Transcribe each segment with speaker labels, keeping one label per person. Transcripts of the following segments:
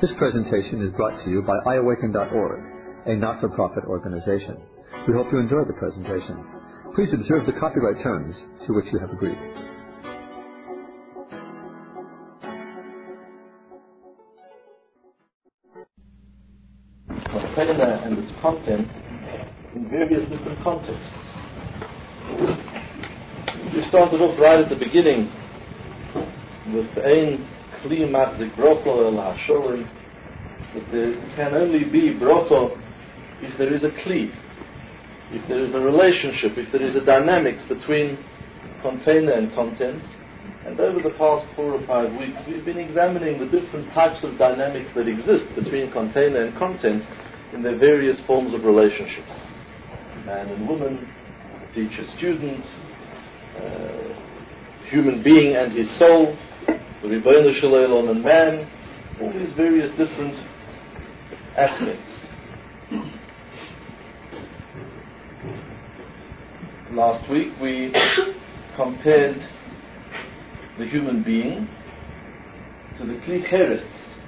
Speaker 1: This presentation is brought to you by iAwaken.org, a not-for-profit organization. We hope you enjoy the presentation. Please observe the copyright terms to which you have agreed.
Speaker 2: Container and its content in various different contexts. We started off right at the beginning with Ein Kli Machzik Brocho El HaSholim, that there can only be Brocho if there is a Kli, if there is a relationship, if there is a dynamics between container and content. And over the past 4 or 5 weeks, we've been examining the different types of dynamics that exist between container and content in their various forms of relationships. Man and woman, teacher, student, human being and his soul, the Ribono Shel Olam and man, all these various different aspects. Last week we compared the human being to the Kli Cheres,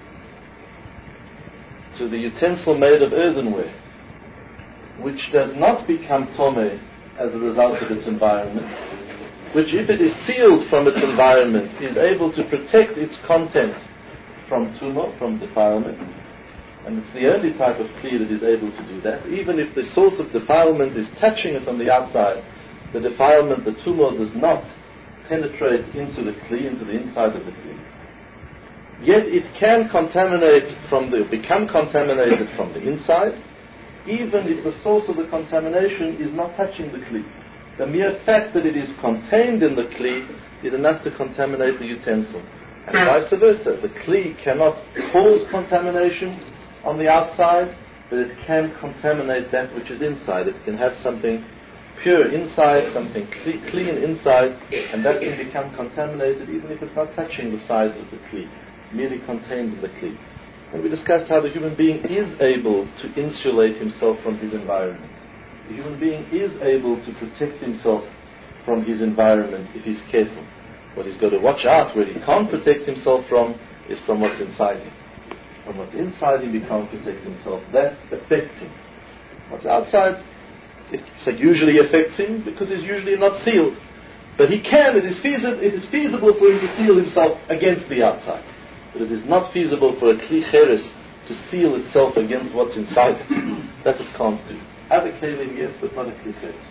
Speaker 2: to the utensil made of earthenware, which does not become Tomei as a result of its environment, which, if it is sealed from its environment, is able to protect its content from tumor, from defilement. And it's the only type of Kli that is able to do that. Even if the source of defilement is touching it on the outside, the defilement, the tumor, does not penetrate into the Kli, into the inside of the Kli. Yet it can become contaminated from the inside, even if the source of the contamination is not touching the Kli. The mere fact that it is contained in the Kli is enough to contaminate the utensil. And vice versa. The Kli cannot cause contamination on the outside, but it can contaminate that which is inside. It can have something pure inside, something clean inside, and that can become contaminated even if it's not touching the sides of the Kli. It's merely contained in the Kli. And we discussed how the human being is able to insulate himself from his environment. The human being is able to protect himself from his environment if he's careful. What he's got to watch out where he can't protect himself from is from what's inside him. From what's inside him he can't protect himself. That affects him. What's outside, it usually affects him because he's usually not sealed. But it is feasible for him to seal himself against the outside. But it is not feasible for a Kli Cheres to seal itself against what's inside it. That it can't do. Other kelim, yes, but not a Kli Cheres.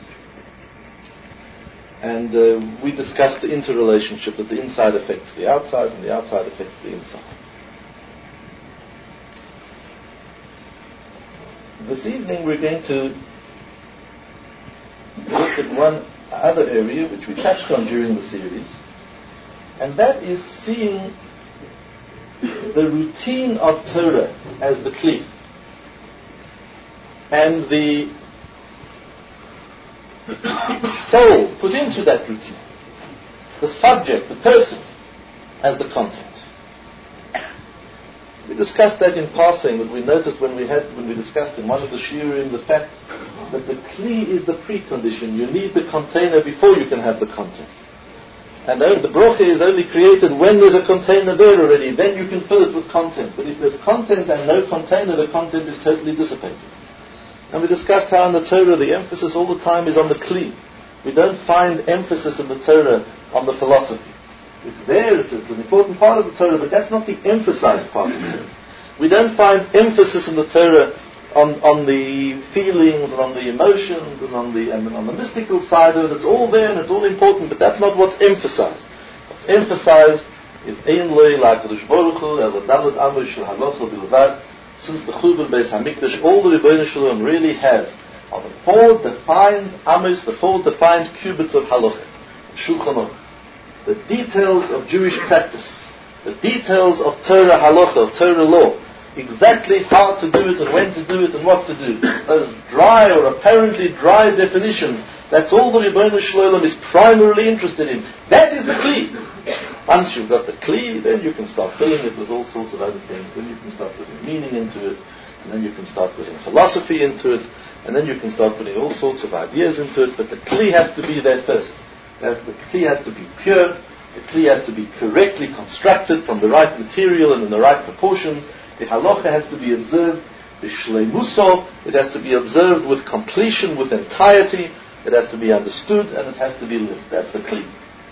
Speaker 2: And we discussed the interrelationship, that the inside affects the outside and the outside affects the inside. This evening we're going to look at one other area which we touched on during the series, and that is seeing the routine of Torah as the Kli, and the soul put into that routine, the subject, the person, as the content. We discussed that in passing, but we noticed when we discussed in one of the shiurim the fact that the Kli is the precondition. You need the container before you can have the content. And the brocha is only created when there's a container there already. Then you can fill it with content. But if there's content and no container, the content is totally dissipated. And we discussed how in the Torah the emphasis all the time is on the Kli. We don't find emphasis in the Torah on the philosophy. It's there, it's an important part of the Torah, but that's not the emphasized part of the Torah. We don't find emphasis in the Torah on the feelings and on the emotions and on the mystical side of it. It's all there and it's all important, but that's not what's emphasized. What's emphasized is Ein Loi LaKadosh Baruch Hu El Adamot Amo Shel Halacha Bilvad. Since the Churban Beis Hamikdash, all the Ribono Shel Olam really has are the 4 defined amos, the 4 defined cubits of halacha, Shulchan Aruch, the details of Jewish practice, the details of Torah halacha, of Torah law, exactly how to do it and when to do it and what to do. Those dry or apparently dry definitions, that's all the Ribono Shel Olam is primarily interested in. That is the Kli. Once you've got the Kli, then you can start filling it with all sorts of other things. Then you can start putting meaning into it, and then you can start putting philosophy into it, and then you can start putting all sorts of ideas into it. But the Kli has to be there first. The Kli has to be pure. The Kli has to be correctly constructed from the right material and in the right proportions. The halacha has to be observed b'shleimuso. It has to be observed with completion, with entirety. It has to be understood, and it has to be lived. That's the kli.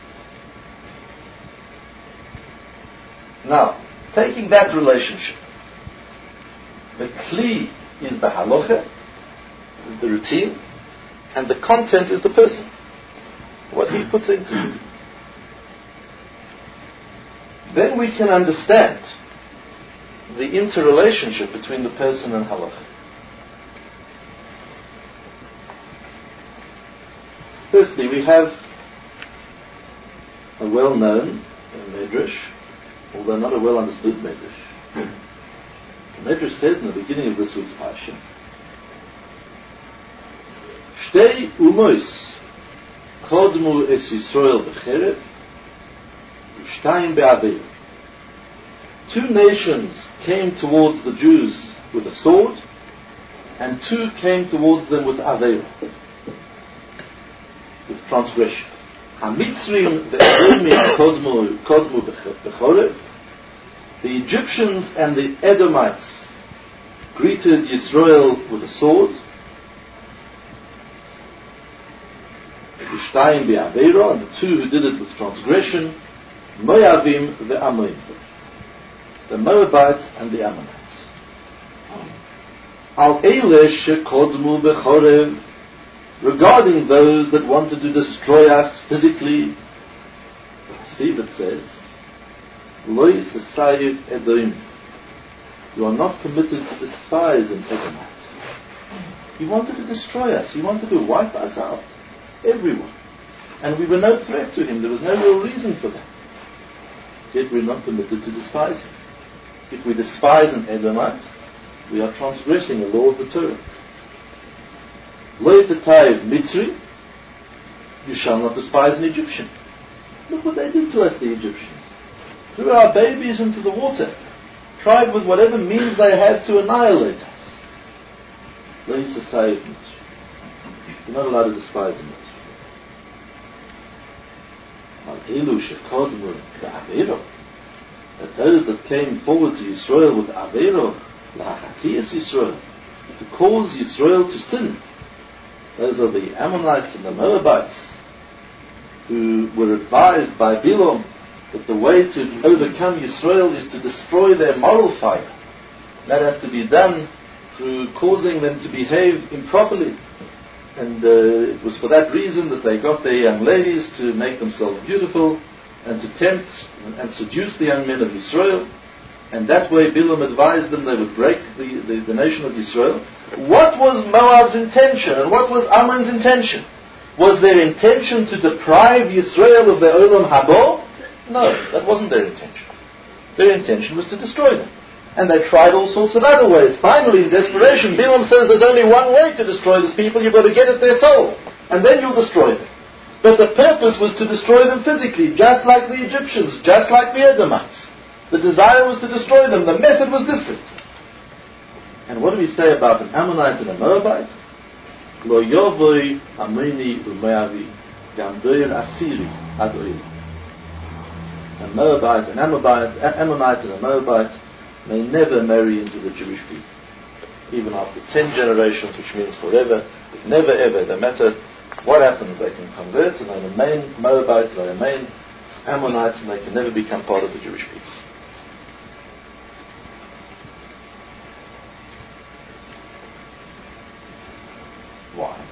Speaker 2: Now, taking that relationship, the kli is the halacha, the routine, and the content is the person, what he puts into it. Then we can understand the interrelationship between the person and halacha. Firstly, we have a well-known medrash, although not a well-understood medrash. The medrash says in the beginning of this week's parsha, Shtei umos kodmu es Yisrael b'cherev, u'shtayim be'aveir. Two nations came towards the Jews with a sword, and two came towards them with aveir, with transgression. HaMitzrim ve'Edomim kodmu b'chorev. The Egyptians and the Edomites greeted Yisrael with a sword. Ushtayim be'aveira, and the two who did it with transgression, Moavim ve'Amonim, the Moabites and the Ammonites. Al eileh shekodmu b'chorev, regarding those that wanted to destroy us physically, see that says, Loi sesayiv Edom, you are not permitted to despise an Edomite. He wanted to destroy us. He wanted to wipe us out. Everyone. And we were no threat to him. There was no real reason for that. Yet we're not permitted to despise him. If we despise an Edomite, we are transgressing the law of the Torah. Lo tetayev Mitzri, you shall not despise an Egyptian. Look what they did to us, the Egyptians. Threw our babies into the water. Tried with whatever means they had to annihilate us. Lo tetayev Mitzri. You're not allowed to despise a Mitzri. That those that came forward to Yisrael with Aveiro, L'Hachatiyas Yisrael, to cause Yisrael to sin, those are the Ammonites and the Moabites, who were advised by Bilam that the way to overcome Yisrael is to destroy their moral fiber. That has to be done through causing them to behave improperly. And it was for that reason that they got their young ladies to make themselves beautiful and to tempt and seduce the young men of Israel. And that way Bilam advised them they would break the nation of Israel. What was Moab's intention and what was Ammon's intention? Was their intention to deprive Israel of their Olam Haba? No, that wasn't their intention. Their intention was to destroy them. And they tried all sorts of other ways. Finally, in desperation, Bilam says there's only one way to destroy these people. You've got to get at their soul. And then you'll destroy them. But the purpose was to destroy them physically, just like the Egyptians, just like the Edomites. The desire was to destroy them. The method was different. And what do we say about an Ammonite and a Moabite? Lo yovoi Amoni u'Moavi gam doir asiri ad oil. A Moabite, an Ammonite and a Moabite may never marry into the Jewish people. Even after 10 generations, which means forever, never ever, no matter what happens, they can convert and they remain Moabites, they remain Ammonites, and they can never become part of the Jewish people. Why?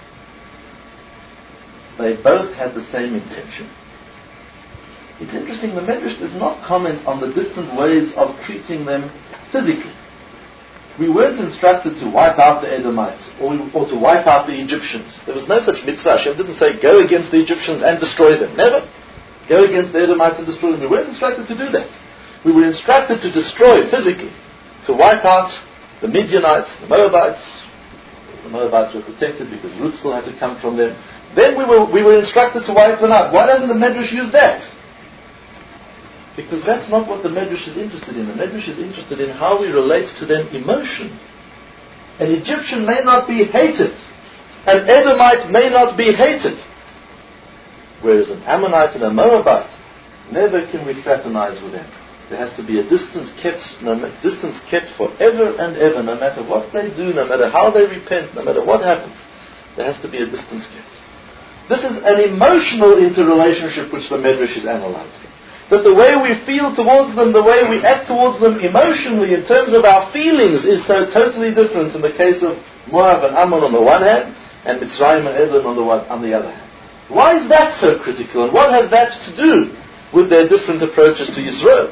Speaker 2: They both had the same intention. It's interesting, the Medrash does not comment on the different ways of treating them physically. We weren't instructed to wipe out the Edomites or to wipe out the Egyptians. There was no such mitzvah. Hashem didn't say, go against the Egyptians and destroy them. Never. Go against the Edomites and destroy them. We weren't instructed to do that. We were instructed to destroy physically, to wipe out the Midianites, the Moabites. The Moabites were protected because root still had to come from them. Then we were instructed to wipe them out. Why doesn't the Medrash use that? Because that's not what the Medrash is interested in. The Medrash is interested in how we relate to them emotionally. An Egyptian may not be hated. An Edomite may not be hated. Whereas an Ammonite and a Moabite, never can we fraternize with them. There has to be a distance kept forever and ever, no matter what they do, no matter how they repent, no matter what happens. There has to be a distance kept. This is an emotional interrelationship which the Medrash is analyzing. That the way we feel towards them, the way we act towards them emotionally in terms of our feelings is so totally different in the case of Moab and Ammon on the one hand and Mitzrayim and Edom on the other hand. Why is that so critical, and what has that to do with their different approaches to Yisrael?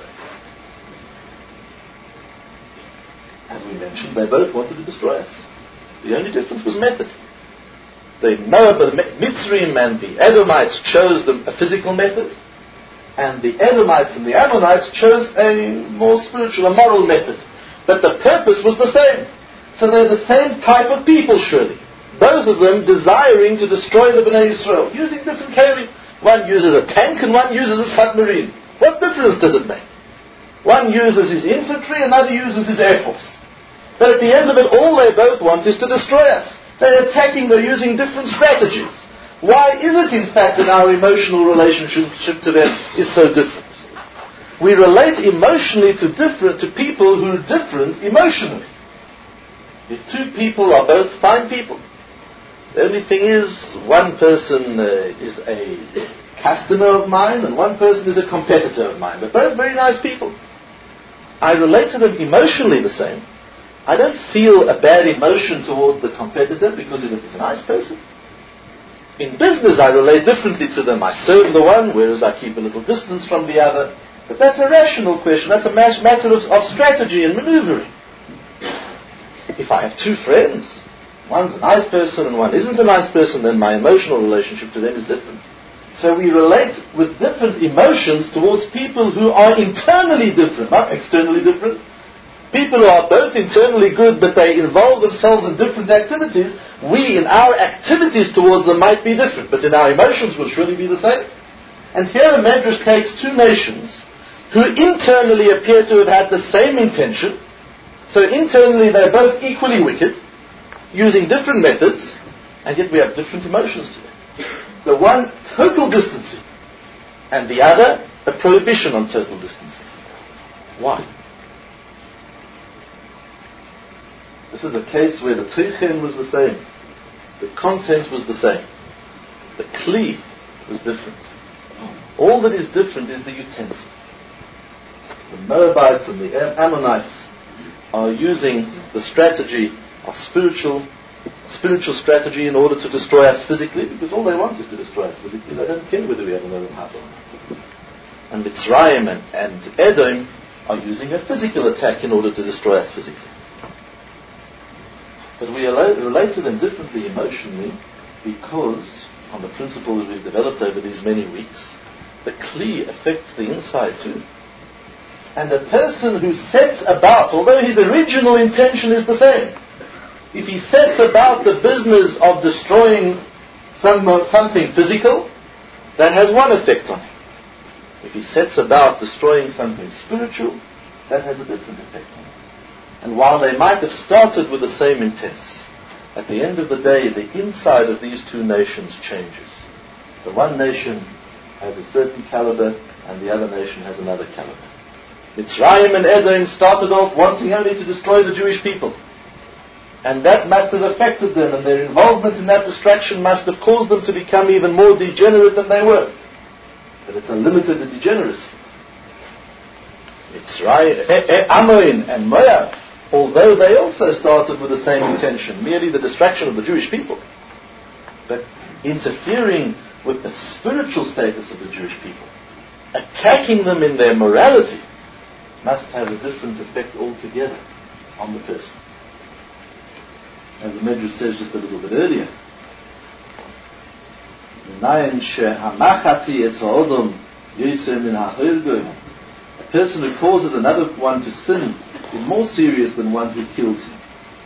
Speaker 2: As we mentioned, they both wanted to destroy us. The only difference was method. The Mitzrayim and the Edomites chose a physical method, and the Edomites and the Ammonites chose a more spiritual, a moral method. But the purpose was the same. So they're the same type of people, surely. Both of them desiring to destroy the Bnei Yisrael, using different kelim. One uses a tank and one uses a submarine. What difference does it make? One uses his infantry, another uses his air force. But at the end of it, all they both want is to destroy us. They're attacking, they're using different strategies. Why is it, in fact, that our emotional relationship to them is so different? We relate emotionally to people who are different emotionally. If two people are both fine people, the only thing is, one person is a customer of mine and one person is a competitor of mine. They're both very nice people. I relate to them emotionally the same. I don't feel a bad emotion towards the competitor because he's a nice person. In business, I relate differently to them. I serve the one, whereas I keep a little distance from the other. But that's a rational question. That's a matter of strategy and maneuvering. If I have two friends, one's a nice person and one isn't a nice person, then my emotional relationship to them is different. So we relate with different emotions towards people who are internally different, not externally different. People who are both internally good, but they involve themselves in different activities. We, in our activities towards them, might be different, but in our emotions will surely be the same. And here the Medrash takes two nations who internally appear to have had the same intention. So internally they're both equally wicked, using different methods, and yet we have different emotions to them. The one, total distancing, and the other, a prohibition on total distancing. Why? This is a case where the Teichen was the same. The content was the same. The Kli was different. All that is different is the utensil. The Moabites and the Ammonites are using the strategy of spiritual strategy in order to destroy us physically, because all they want is to destroy us physically. They don't care whether we have an Olam Haba or not. And Mitzrayim and Edom are using a physical attack in order to destroy us physically. But we relate to them differently emotionally because, on the principle that we've developed over these many weeks, the Kli affects the inside too. And the person who sets about, although his original intention is the same, if he sets about the business of destroying something physical, that has one effect on him. If he sets about destroying something spiritual, that has a different effect on him. And while they might have started with the same intent, at the end of the day, the inside of these two nations changes. The one nation has a certain caliber, and the other nation has another caliber. Mitzrayim and Edom started off wanting only to destroy the Jewish people. And that must have affected them, and their involvement in that destruction must have caused them to become even more degenerate than they were. But it's a limited degeneracy. Mitzrayim, Ammon and Moab, although they also started with the same intention, merely the destruction of the Jewish people, but interfering with the spiritual status of the Jewish people, attacking them in their morality, must have a different effect altogether on the person. As the Medrash says just a little bit earlier, a person who causes another one to sin is more serious than one who kills him.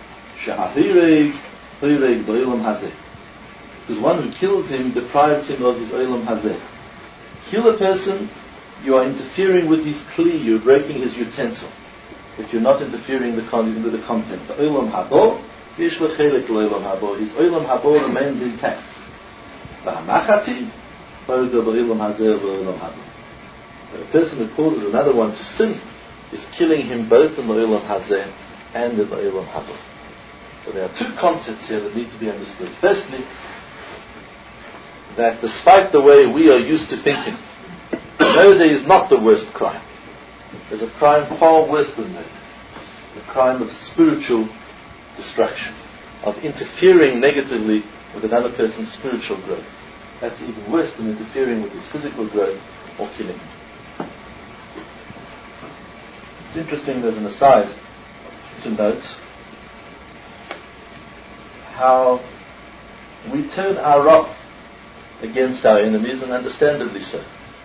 Speaker 2: Because one who kills him deprives him of his Olam Hazeh. Kill a person, you are interfering with his Kli, you're breaking his utensil. If you're not interfering with the content. The Olam Habo, his Olam Habo remains intact. A person who causes another one to sin is killing him both in the Olam Hazeh and in the Olam Haba. So there are two concepts here that need to be understood. Firstly, that despite the way we are used to thinking, murder is not the worst crime. There's a crime far worse than murder. The crime of spiritual destruction, of interfering negatively with another person's spiritual growth. That's even worse than interfering with his physical growth or killing him. It's interesting, there's an aside to note how we turn our wrath against our enemies, and understandably so.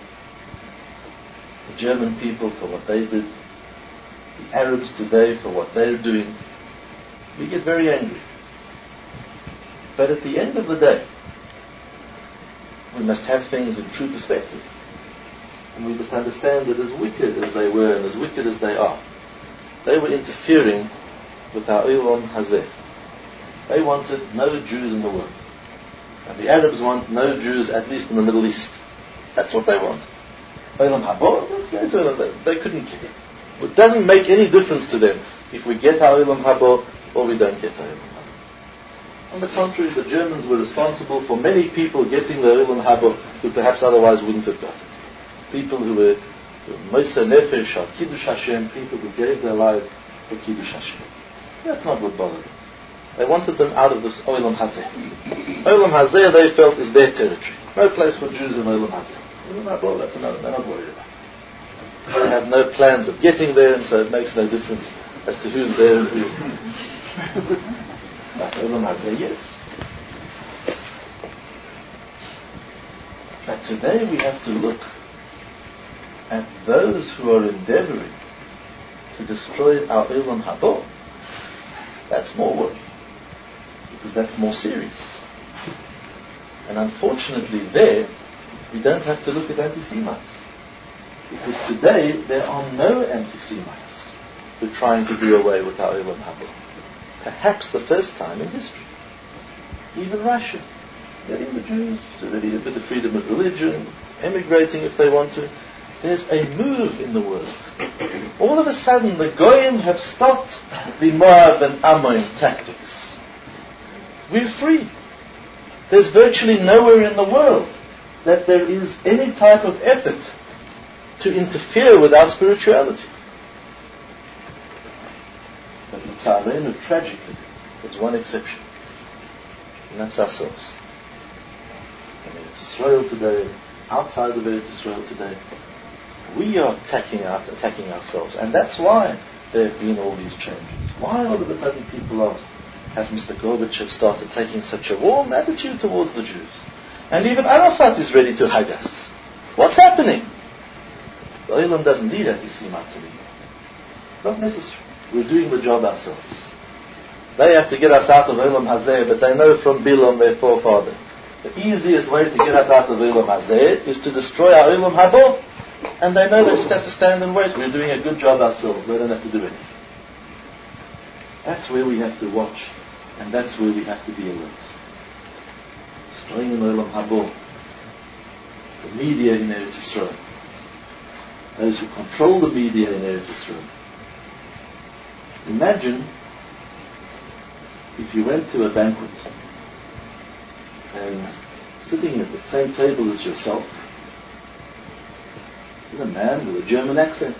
Speaker 2: The German people for what they did, the Arabs today for what they're doing, we get very angry. But at the end of the day, we must have things in true perspective. And we must understand that as wicked as they were and as wicked as they are, they were interfering with our Olam Hazeh. They wanted no Jews in the world. And the Arabs want no Jews, at least in the Middle East. That's what they want. Olam Haba, they couldn't care. It doesn't make any difference to them if we get our Olam Haba or we don't get our Olam Haba. On the contrary, the Germans were responsible for many people getting the Olam Haba who perhaps otherwise wouldn't have got it. People who were Moser Nefesh or Kiddush Hashem, people who gave their lives for Kiddush Hashem. That's not what bothered them. They wanted them out of this Olam Hazeh. Olam Hazeh, they felt, is their territory. No place for Jews in Olam Hazeh. Olam Haba, that's another, they're not worried about. They have no plans of getting there, and so it makes no difference as to who's there and who isn't. But Olam Hazeh, yes. But today we have to look at those who are endeavoring to destroy our Olam Haba. That's more worry, because that's more serious. And unfortunately there, we don't have to look at anti-Semites. Because today, there are no anti-Semites who are trying to do away with our Olam Haba. Perhaps the first time in history. Even Russia, letting the Jews, so there be a bit of freedom of religion, emigrating if they want to. There's a move in the world. All of a sudden, the Goyim have stopped the Moab and Ammon tactics. We're free. There's virtually nowhere in the world that there is any type of effort to interfere with our spirituality. But L'tzarenu, tragically, there's one exception. And that's ourselves. I mean, it's Israel today, outside of Eretz Israel today. We are attacking ourselves. And that's why there have been all these changes. Why all of a sudden people ask, has Mr. Gorbachev started taking such a warm attitude towards the Jews? And even Arafat is ready to hug us. What's happening? The Olam doesn't need anti-Semites anymore. Not necessary. We're doing the job ourselves. They have to get us out of Olam Hazeh, but they know from Bilam, their forefather, the easiest way to get us out of Olam Hazeh is to destroy our Olam Haba. And they know they just have to stand and wait. We're doing a good job ourselves. They don't have to do anything. That's where we have to watch. And that's where we have to be alert. Destroying in Olam Haba, the media in Eretz Yisrael, those who control the media in Eretz Yisrael. Imagine if you went to a banquet and sitting at the same table as yourself is a man with a German accent,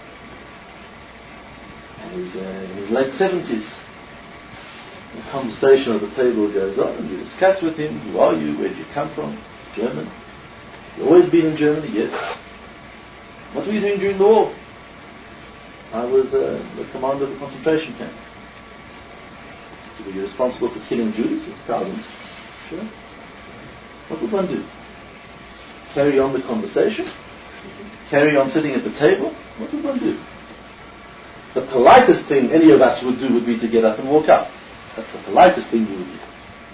Speaker 2: and he's in his late 70s. The conversation at the table goes on, and you discuss with him, who are you, where did you come from? German. You've always been in Germany? Yes. What were you doing during the war? I was the commander of a concentration camp. Were you responsible for killing Jews? It's thousands. Sure. What would one do? Carry on the conversation? Carry on sitting at the table? What would one do? The politest thing any of us would do would be to get up and walk out. That's the politest thing we would do.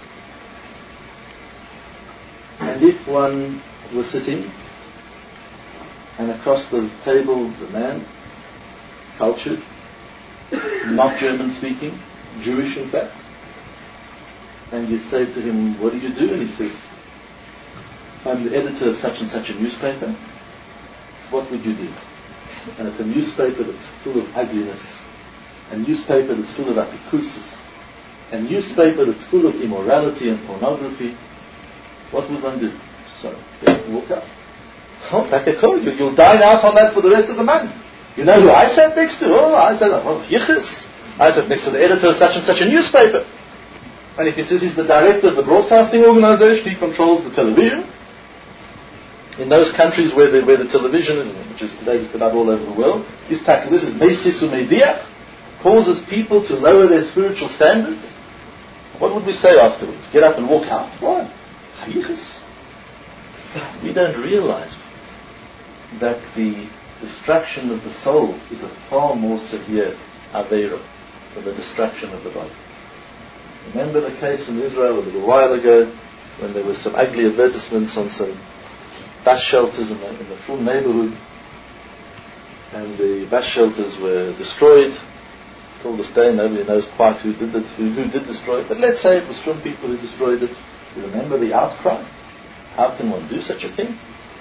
Speaker 2: And if one was sitting, and across the table was a man, cultured, not German speaking, Jewish in fact, and you say to him, what do you do? And he says, I'm the editor of such and such a newspaper. what would you do? And it's a newspaper that's full of ugliness, a newspaper that's full of apikusis, a newspaper that's full of immorality and pornography. What would one do? So, walk out. Oh, like a code. You'll dine out on that for the rest of the month. You know who I sat next to? Oh, I sat next to the editor of such and such a newspaper. And if he says he's the director of the broadcasting organization, he controls the television. In those countries where the television is, which is today just about all over the world, this is Meisisu Mediach, causes people to lower their spiritual standards. What would we say afterwards? Get up and walk out? Why? We don't realize that the destruction of the soul is a far more severe Aveira than the destruction of the body. Remember the case in Israel a little while ago when there were some ugly advertisements on some bus shelters in the full neighborhood, and the bus shelters were destroyed. Till this day nobody knows quite who did destroy it, but let's say it was from people who destroyed it. You remember the outcry? How can one do such a thing?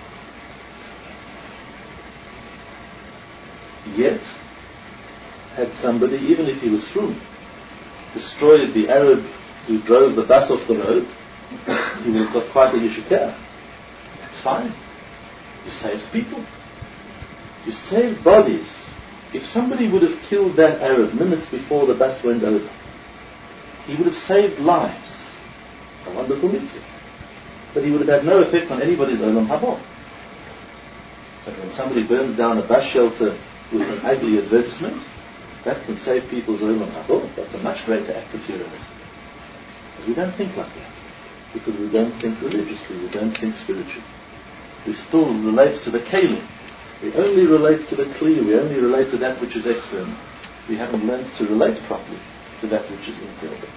Speaker 2: Yet, had somebody, even if he was frum, destroyed the Arab who drove the bus off the road, he would have got quite a yeshikah. That's fine. You saved people. You saved bodies. If somebody would have killed that Arab minutes before the bus went over, he would have saved lives. A wonderful mitzvah. But he would have had no effect on anybody's olam haba. But when somebody burns down a bus shelter with an ugly advertisement, that can save people's olam haba. That's a much greater act of heroism. But we don't think like that. Because we don't think religiously, we don't think spiritually. We still relate to the kalim. We only relate to the kli, we only relate to that which is external. We haven't learned to relate properly to that which is internal.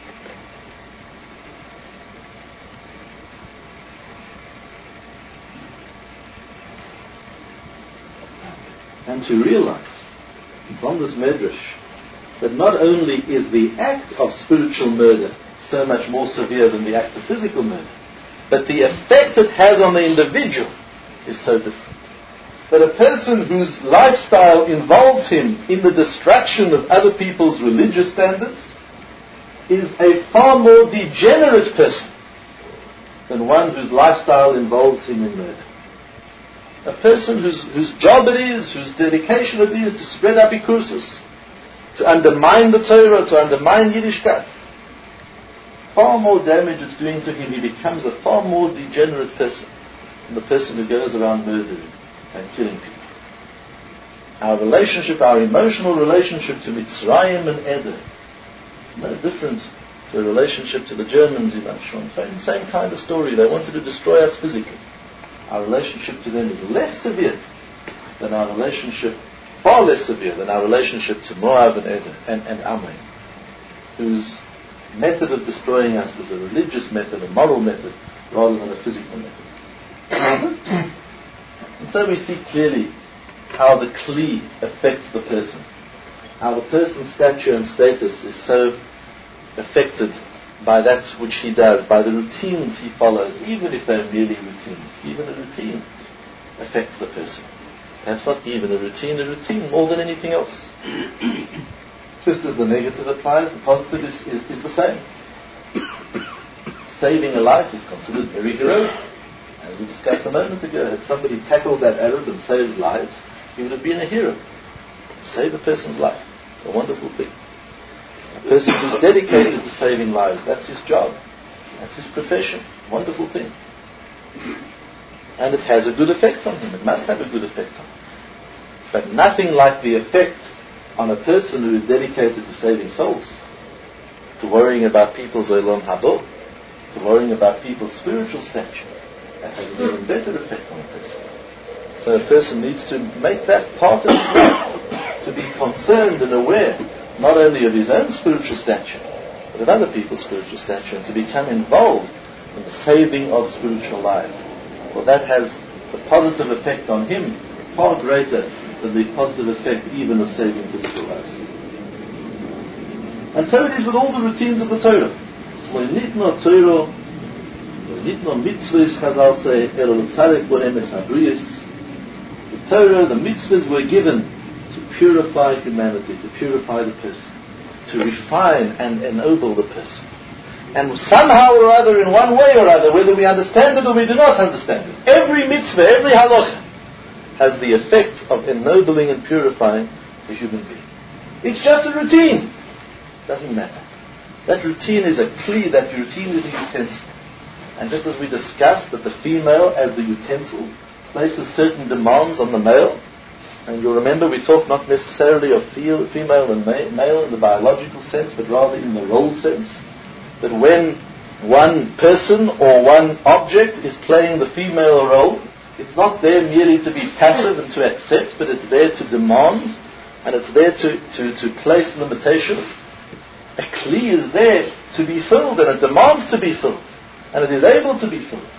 Speaker 2: And to realize from this medrash that not only is the act of spiritual murder so much more severe than the act of physical murder, but the effect it has on the individual is so different. That a person whose lifestyle involves him in the destruction of other people's religious standards is a far more degenerate person than one whose lifestyle involves him in murder. A person whose job it is, whose dedication it is to spread apikusis, to undermine the Torah, to undermine Yiddishkeit, far more damage it's doing to him. He becomes a far more degenerate person than the person who goes around murdering and killing people. Our relationship, our emotional relationship to Mitzrayim and Eder, no different to a relationship to the Germans in Ashram. Same kind of story. They wanted to destroy us physically. Our relationship to them is less severe than our relationship, far less severe than our relationship to Moab and Eder and Ammon, whose method of destroying us was a religious method, a moral method, rather than a physical method. And so we see clearly how the kli affects the person, how the person's stature and status is so affected by that which he does, by the routines he follows, even if they're merely routines. Even a routine affects the person. Perhaps not even a routine more than anything else. Just as the negative applies, the positive is the same. Saving a life is considered very heroic. As we discussed a moment ago, had somebody tackled that Arab and saved lives, he would have been a hero. To save a person's life, it's a wonderful thing. A person who's dedicated to saving lives, that's his job. That's his profession. Wonderful thing. And it has a good effect on him. It must have a good effect on him. But nothing like the effect on a person who is dedicated to saving souls, to worrying about people's olam haba, to worrying about people's spiritual stature. That has an even better effect on a person. So a person needs to make that part of his life, to be concerned and aware not only of his own spiritual stature, but of other people's spiritual stature, and to become involved in the saving of spiritual lives. For that has the positive effect on him far greater than the positive effect even of saving physical lives. And so it is with all the routines of the Torah. When nitno Torah, when nitno mitzvahs, Chazal say, elo l'tzarek bonem es habriyos, The Torah, the mitzvahs were given to purify humanity, to purify the person, to refine and ennoble the person. And somehow or other, in one way or other, whether we understand it or we do not understand it, every mitzvah, every halacha has the effect of ennobling and purifying the human being. It's just a routine. Doesn't matter. That routine is a kli, that routine is a utensil. And just as we discussed that the female, as the utensil, places certain demands on the male, and you'll remember we talk not necessarily of female and male in the biological sense, but rather in the role sense, that when one person or one object is playing the female role, it's not there merely to be passive and to accept, but it's there to demand, and it's there to place limitations. A kli is there to be filled, and it demands to be filled, and it is able to be filled.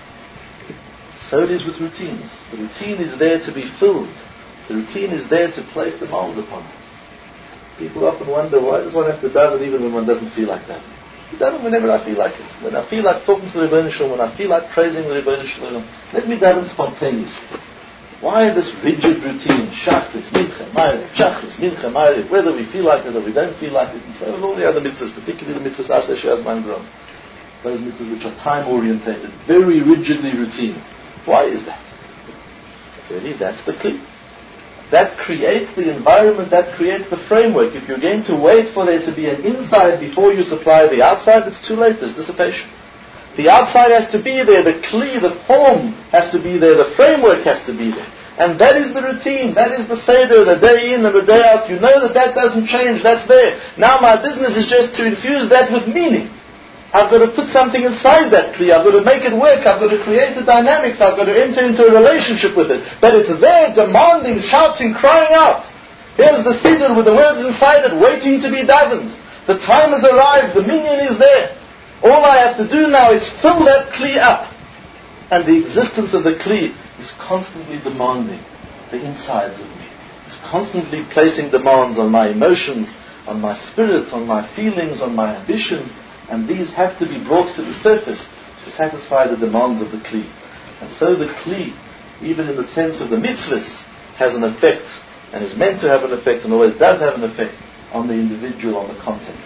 Speaker 2: So it is with routines. The routine is there to be filled. The routine is there to place demands upon us. People often wonder, why does one have to daven even when one doesn't feel like that? I daven whenever I feel like it. When I feel like talking to the Rebbeinu Shalom, when I feel like praising the Rebbeinu Shalom, let me daven spontaneously. Why this rigid routine? Shachris, Mincha, Ma'ariv, Shachris, Mincha, Ma'ariv, whether we feel like it or we don't feel like it, and so with all the other mitzvahs, particularly the mitzvahs Asher She'az Man Grom. Those mitzvahs which are time-orientated, very rigidly routine. Why is that? Really, that's the key. That creates the environment, that creates the framework. If you're going to wait for there to be an inside before you supply the outside, it's too late, there's dissipation. The outside has to be there, the kli, the form has to be there, the framework has to be there. And that is the routine, that is the seder, the day in and the day out. You know that doesn't change, that's there. Now my business is just to infuse that with meaning. I've got to put something inside that kli, I've got to make it work, I've got to create the dynamics, I've got to enter into a relationship with it. But it's there, demanding, shouting, crying out. Here's the siddur with the words inside it, waiting to be davened. The time has arrived, the minyan is there. All I have to do now is fill that kli up. And the existence of the kli is constantly demanding the insides of me. It's constantly placing demands on my emotions, on my spirit, on my feelings, on my ambitions. And these have to be brought to the surface to satisfy the demands of the kli. And so the kli, even in the sense of the mitzvahs, has an effect, and is meant to have an effect, and always does have an effect, on the individual, on the content.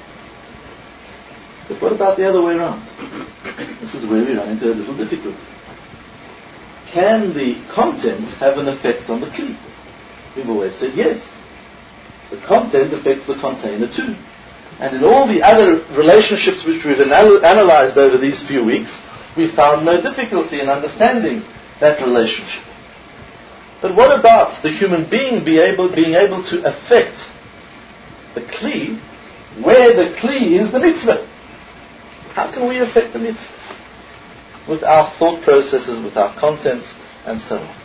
Speaker 2: But what about the other way around? This is where we run into a little difficulty. Can the content have an effect on the kli? We've always said yes. The content affects the container too. And in all the other relationships which we've analyzed over these few weeks, we found no difficulty in understanding that relationship. But what about the human being being able to affect the kli where the kli is the mitzvah? How can we affect the mitzvahs? With our thought processes, with our contents, and so on.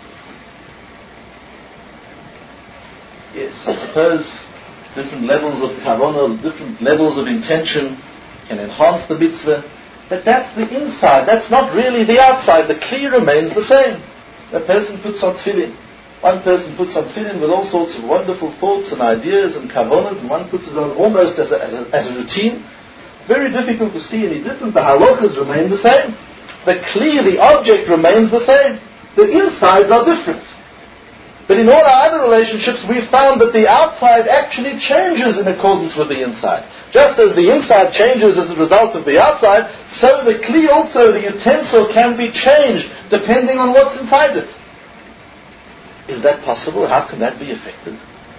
Speaker 2: Yes, I suppose different levels of kavanah, different levels of intention can enhance the mitzvah, but that's the inside, that's not really the outside. The kli remains the same. A person puts on tefillin. One person puts on tefillin with all sorts of wonderful thoughts and ideas and kavanahs, and one puts it on almost as a routine. Very difficult to see any difference. The halachas remain the same. The kli, the object, remains the same. The insides are different. But in all our other relationships, we found that the outside actually changes in accordance with the inside. Just as the inside changes as a result of the outside, so the kli also, the utensil, can be changed depending on what's inside it. Is that possible? How can that be affected?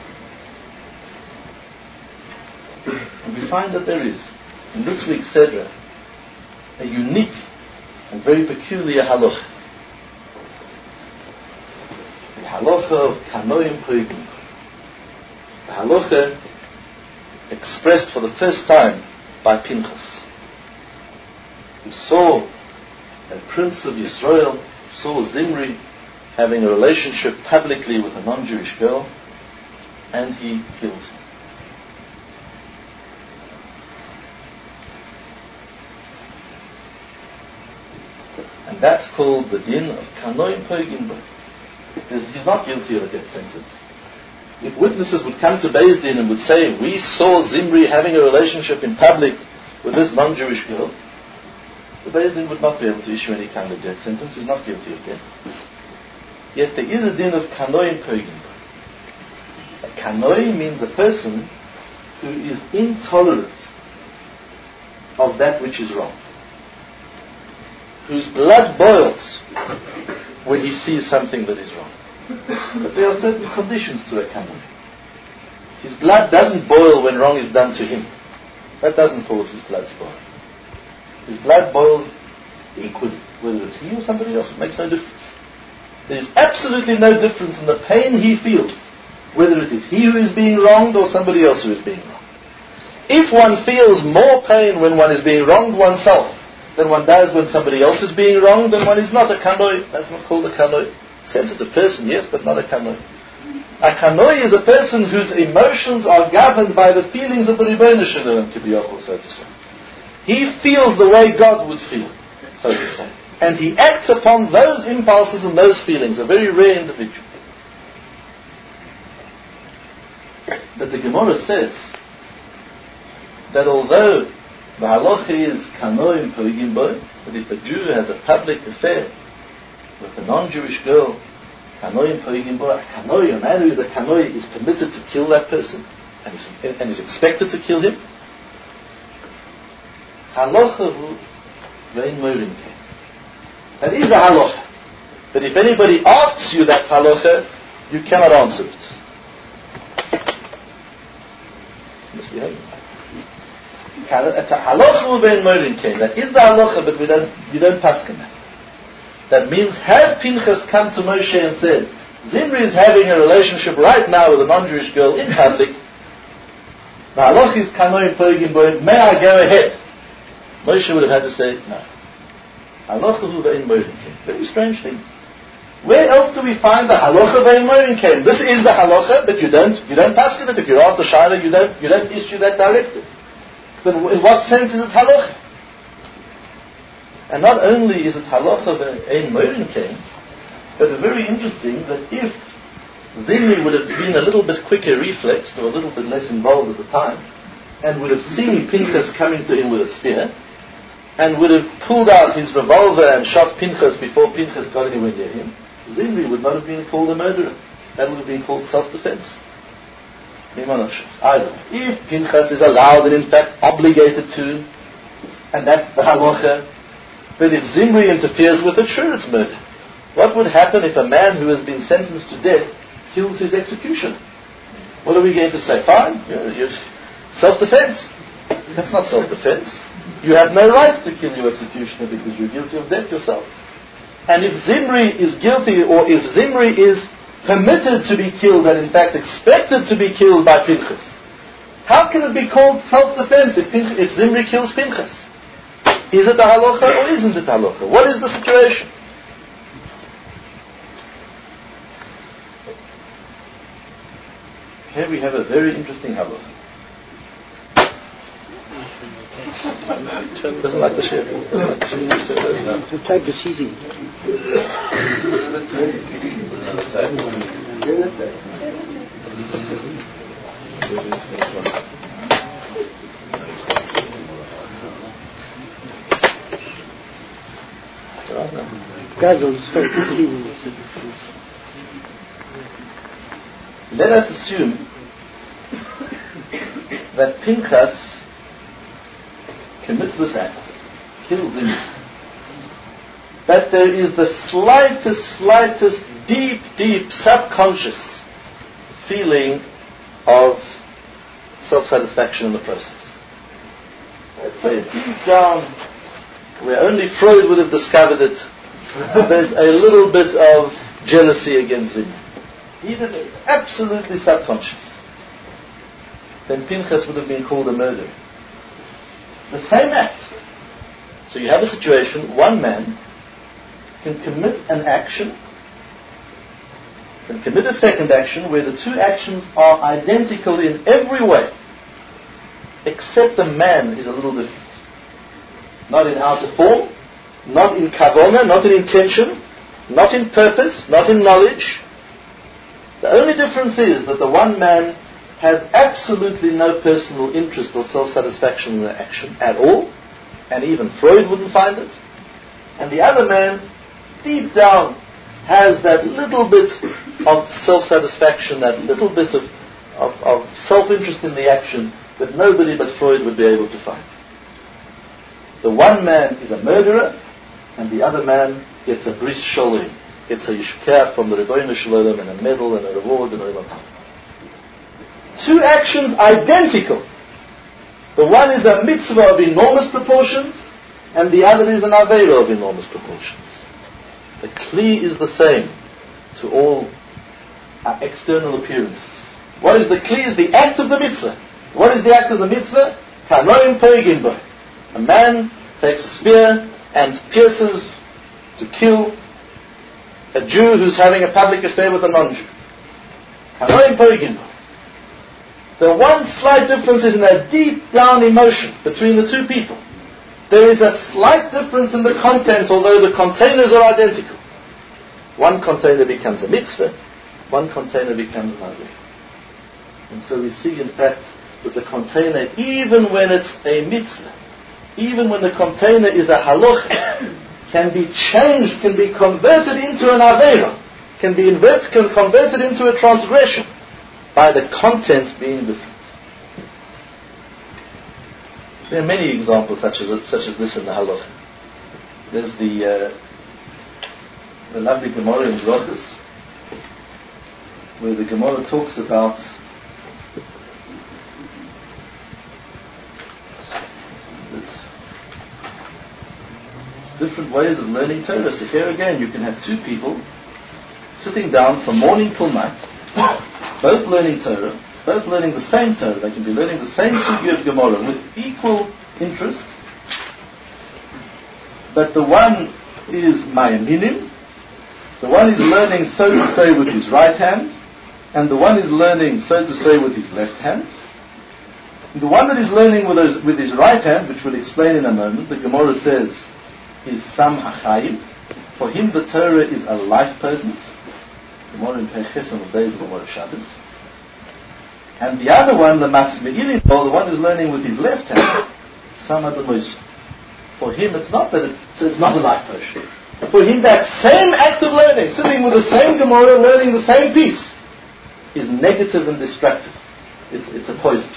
Speaker 2: And we find that there is, in this week's Sedra, a unique and very peculiar halacha. The halacha of Kanoim Poigim. The halacha expressed for the first time by Pinchas, who saw a prince of Yisrael, saw Zimri having a relationship publicly with a non-Jewish girl, and he kills him. And that's called the din of Kanoim Poigim. He's not guilty of a death sentence. If witnesses would come to Beis Din and would say, we saw Zimri having a relationship in public with this non-Jewish girl, the Beis Din would not be able to issue any kind of death sentence. He's not guilty of death. Yet there is a din of kanoim poigim bo. A kanoi means a person who is intolerant of that which is wrong, whose blood boils when he sees something that is wrong. But there are certain conditions to a kanoi. His blood doesn't boil when wrong is done to him. That doesn't cause his blood to boil. His blood boils equally, whether it's he or somebody else. It makes no difference. There is absolutely no difference in the pain he feels, whether it is he who is being wronged or somebody else who is being wronged. If one feels more pain when one is being wronged oneself than one does when somebody else is being wronged, then one is not a kanoi. That's not called a kanoi. Sensitive person, yes, but not a kanoi. A kanoi is a person whose emotions are governed by the feelings of the Ribono Shel Olam, so to say. He feels the way God would feel, so to say. And he acts upon those impulses and those feelings, a very rare individual. But the Gemara says that although the halacha is kanoim poigim bo, that if a Jew has a public affair with a non-Jewish girl, kanoim poigim bo, a man who is a kanoi is permitted to kill that person and is expected to kill him. Halacha hu vein morim kein. That is a halacha. But if anybody asks you that halacha, you cannot answer it. Must be home. It's a halacha vein morim kein. That is the halacha, but you don't paskin that. That means, had Pinchas come to Moshe and said, Zimri is having a relationship right now with a non-Jewish girl in public, the halacha is kanoim poigim bo, may I go ahead? Moshe would have had to say, no. Halacha hu ve'in morim kein. Very strange thing. Where else do we find the halacha ve'in morim kein? This is the halacha, but you don't paskin it. If you're after Shaila, you don't issue that directive. But in what sense is it halacha? And not only is it halacha ve'in morim kein, but very interesting that if Zimri would have been a little bit quicker reflexed, or a little bit less involved at the time, and would have seen Pinchas coming to him with a spear, and would have pulled out his revolver and shot Pinchas before Pinchas got anywhere near him, Zimri would not have been called a murderer. That would have been called self-defense. Either. If Pinchas is allowed and in fact obligated to, and that's the halacha, then if Zimri interferes with it, sure, it's murder. What would happen if a man who has been sentenced to death kills his executioner? What are we going to say? Fine, you're self-defense. That's not self-defense. You have no right to kill your executioner because you're guilty of death yourself. And if Zimri is guilty, or if Zimri is permitted to be killed and in fact expected to be killed by Pinchas, how can it be called self-defense if Zimri kills Pinchas? Is it the halacha or isn't it the halacha? What is the situation? Here we have a very interesting halacha. Doesn't like the share.
Speaker 3: Take it easy.
Speaker 2: Let us assume that Pinchas commits this act, kills him, that there is the slightest, deep subconscious feeling of self-satisfaction in the process. Let's say deep down, where only Freud would have discovered it, there's a little bit of jealousy against him. Even absolutely subconscious. Then Pinchas would have been called a murderer. The same act. So you have a situation, one man can commit an action, can commit a second action where the two actions are identical in every way, except the man is a little different. Not in outer form, not in kavanah, not in intention, not in purpose, not in knowledge. The only difference is that the one man has absolutely no personal interest or self-satisfaction in the action at all, and even Freud wouldn't find it. And the other man, deep down, has that little bit of self-satisfaction, that little bit of self-interest in the action that nobody but Freud would be able to find. The one man is a murderer, and the other man gets a bris sholem, gets a yishkeach from the Rebbeinu Shalom, and a medal and a reward and Olam Haba. Two actions identical. The one is a mitzvah of enormous proportions, and the other is an aveira of enormous proportions. The kli is the same to all external appearances. What is the kli? Is the act of the mitzvah. What is the act of the mitzvah? Kanoim poigim bo. A man takes a spear and pierces to kill a Jew who's having a public affair with a non-Jew. Kanoim poigim bo. The one slight difference is in a deep down emotion between the two people. There is a slight difference in the content, although the containers are identical. One container becomes a mitzvah, one container becomes an aveira. And so we see, in fact, that the container, even when it's a mitzvah, even when the container is a halacha, can be changed, can be converted into an aveira, can be converted into a transgression by the content being different. There are many examples such as this in the halacha. There's the lovely Gemara in Brachos, where the Gemara talks about different ways of learning Torah. So here again, you can have two people sitting down from morning till night, both learning Torah, both learning the same Torah. They can be learning the same sugya of Gemara with equal interest, but the one is mayaminim, the one is learning, so to say, with his right hand, and the one is learning, so to say, with his left hand. The one that is learning with his right hand, which we'll explain in a moment, the Gemara says, is Sam HaChayim. For him the Torah is a life potent. Gemara in Peches on the days of Gemara Shabbos. And the other one, the Masme'ilim, or the one who's learning with his left hand, Sam HaDemois. For him it's not that it's not a life potion. For him that same act of learning, sitting with the same Gemara, learning the same piece, is negative and destructive. It's a poison.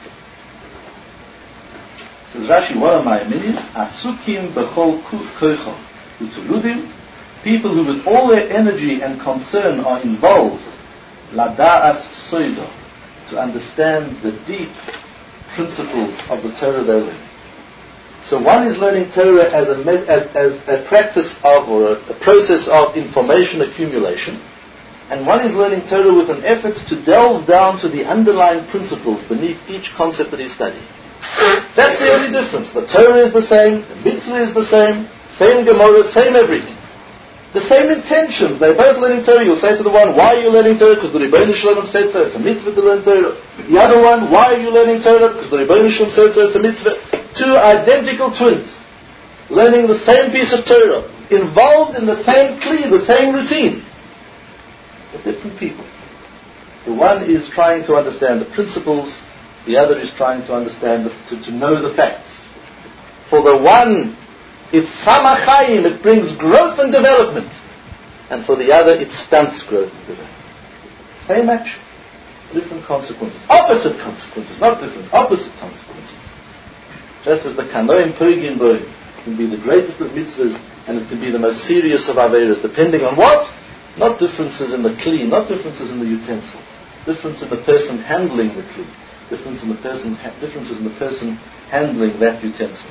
Speaker 2: Says Rashi, what am I meaning? Asukim bechol koichom utuludim, people who with all their energy and concern are involved, lada'as soido, to understand the deep principles of the Torah they're learning. So one is learning Torah as a practice of, or a process of information accumulation, and one is learning Torah with an effort to delve down to the underlying principles beneath each concept that he's studying. That's the only difference. The Torah is the same, the mitzvah is the same Gemara, same everything. The same intentions. They're both learning Torah. You'll say to the one, why are you learning Torah? Because the Rebbeinu Shalom said so. It's a mitzvah to learn Torah. The other one, why are you learning Torah? Because the Rebbeinu Shalom said so. It's a mitzvah. Two identical twins, learning the same piece of Torah, involved in the same kli, the same routine, but different people. The one is trying to understand the principles, the other is trying to understand, to know the facts. For the one, it's samachayim, it brings growth and development. And for the other, it stunts growth and development. Same action, different consequences. Opposite consequences, not different, opposite consequences. Just as the kanoim poigim bo can be the greatest of mitzvahs, and it can be the most serious of aveiros, depending on what? Not differences in the kli, not differences in the utensil. Difference in the person handling the kli. Differences in the person handling that utensil.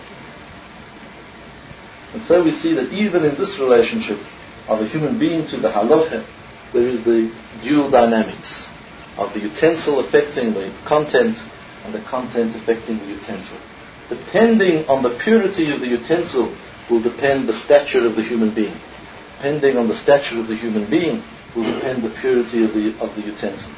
Speaker 2: And so we see that even in this relationship of a human being to the halacha, there is the dual dynamics of the utensil affecting the content and the content affecting the utensil. Depending on the purity of the utensil will depend the stature of the human being. Depending on the stature of the human being will depend the purity of the utensil.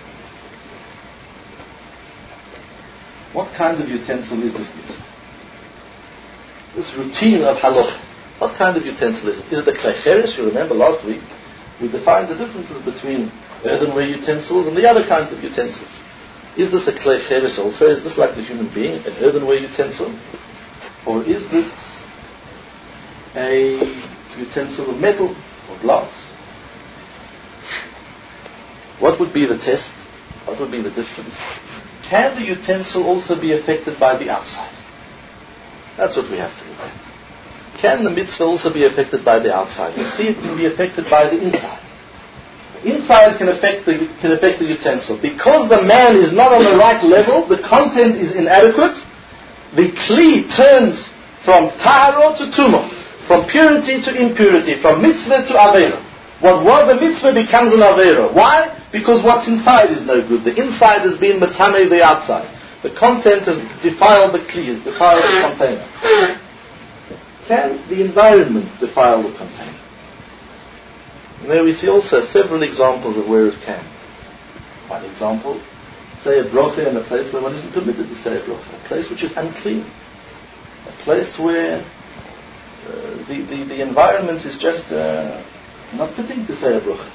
Speaker 2: What kind of utensil is this mitzvah? This routine of halacha. What kind of utensil is it? Is it a klei cheres? You remember last week we defined the differences between earthenware utensils and the other kinds of utensils. Is this a klei cheres also? Is this like the human being, an earthenware utensil? Or is this a utensil of metal or glass? what would be the test? What would be the difference? Can the utensil also be affected by the outside? That's what we have to look at. Can the mitzvah also be affected by the outside? You see, it can be affected by the inside. The inside can affect the utensil. Because the man is not on the right level, the content is inadequate, the kli turns from tahara to tumah, from purity to impurity, from mitzvah to aveira. What was a mitzvah becomes an aveira. Why? Because what's inside is no good. The inside has been matame the outside. The content has defiled the kli, has defiled the container. Can the environment defile the container? And there we see also several examples of where it can. One example, say a bracha in a place where one isn't permitted to say a bracha, a place which is unclean, a place where the environment is just not fitting to say a bracha.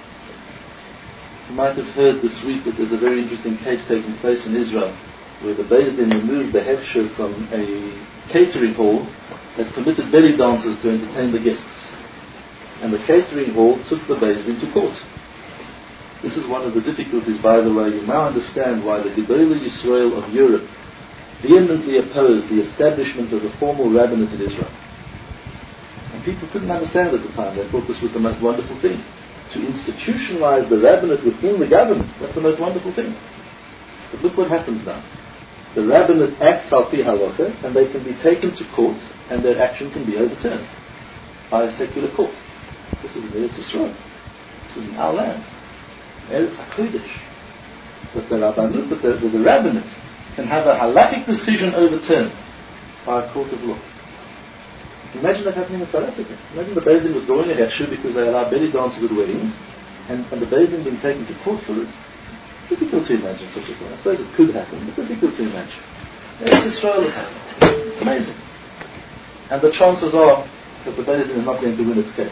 Speaker 2: You might have heard this week that there's a very interesting case taking place in Israel where the Beis Din removed the hefsher from a catering hall that permitted belly dancers to entertain the guests. And the catering hall took the Beis Din to court. This is one of the difficulties, by the way. You now understand why the Gedolei Yisrael of Europe vehemently opposed the establishment of a formal rabbinate in Israel. And people couldn't understand at the time. They thought this was the most wonderful thing. To institutionalize the rabbinate within the government, that's the most wonderful thing. But look what happens now. The rabbinate acts al pi halacha, and they can be taken to court, and their action can be overturned by a secular court. This is in Eretz Yisrael. This is in our land. Eretz HaKodesh. But the rabbanut, the rabbinate, can have a halakhic decision overturned by a court of law. Imagine that happening in South Africa. Imagine the Beis Din was drawing a hefsher because they allow belly dancers at weddings, and the Beis Din being taken to court for it. Difficult to imagine such a thing. I suppose it could happen, but difficult to imagine. Eretz Yisrael will happen. It's amazing. And the chances are that the Beis Din is not going to win its case.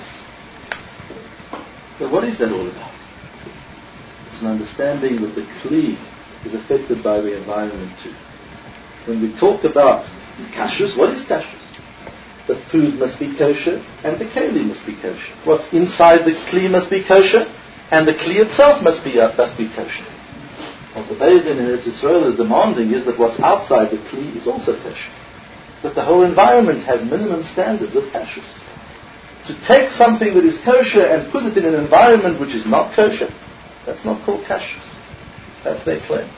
Speaker 2: But what is that all about? It's an understanding that the kli is affected by the environment too. When we talk about kashrus, what is kashrus? The food must be kosher and the keli must be kosher. What's inside the kli must be kosher and the kli itself must be kosher. What the Beis Din in Eretz Yisrael is demanding is that what's outside the kli is also kosher. That the whole environment has minimum standards of kashrus. To take something that is kosher and put it in an environment which is not kosher, that's not called kashrus. That's their claim.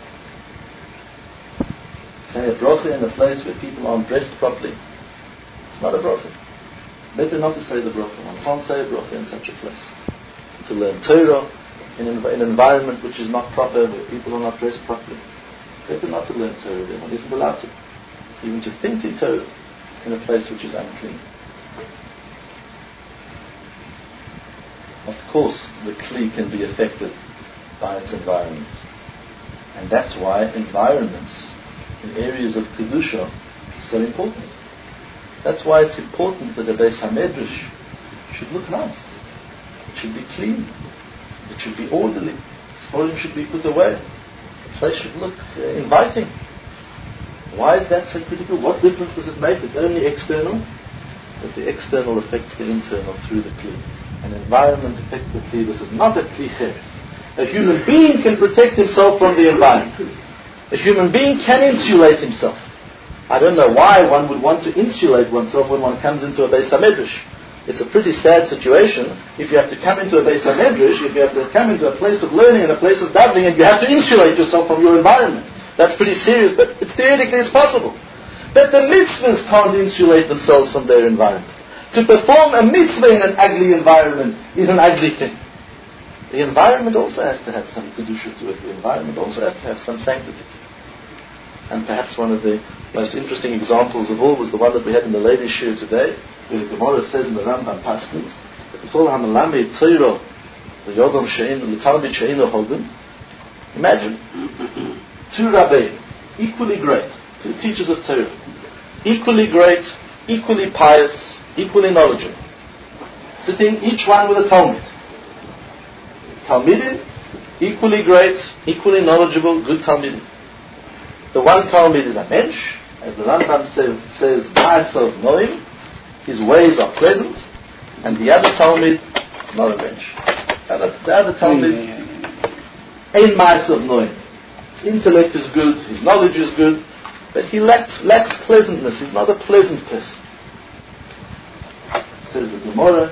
Speaker 2: Say a bracha in a place where people aren't dressed properly, it's not a bracha. Better not to say the bracha. One can't say a bracha in such a place. To learn Torah in an environment which is not proper, where people are not dressed properly, better not to learn Torah there. One isn't allowed to. Even to think in Torah in a place which is unclean. Of course, the kli can be affected by its environment. And that's why environments in areas of Kedusha are so important. That's why it's important that a Beis HaMedrash should look nice. It should be clean. It should be orderly. Spoiling should be put away. The place should look inviting. Why is that so critical? What difference does it make? It's only external, but the external affects the internal through the kli. An environment affects the kli. This is not a kli cheres. A human being can protect himself from the environment. A human being can insulate himself. I don't know why one would want to insulate oneself when one comes into a Beis HaMedrash. It's a pretty sad situation if you have to come into a Beis HaMedrash, if you have to come into a place of learning and a place of davening, and you have to insulate yourself from your environment. That's pretty serious, but theoretically it's possible. But the mitzvahs can't insulate themselves from their environment. To perform a mitzvah in an ugly environment is an ugly thing. The environment also has to have some kedusha to it. The environment also has to have some sanctity to it. And perhaps one of the most interesting examples of all was the one that we had in the ladies' shiur today, where the Gemara says in the Rambam Paskins that before Hamalamid Torah, the Yodam Shein, the Talmid Shein Hogan. Imagine two Rabbeim, equally great, two teachers of Torah, equally great, equally pious, equally knowledgeable, sitting each one with a Talmid. Talmidim, equally great, equally knowledgeable, good Talmidim. The one Talmid is a mensch, as the Rambam says, Ma'asov Noim, his ways are pleasant, and the other Talmid is not a mensch. The other Talmid ein ma'asav noim. His intellect is good, his knowledge is good, but he lacks pleasantness. He's not a pleasant person. Says the Gemara,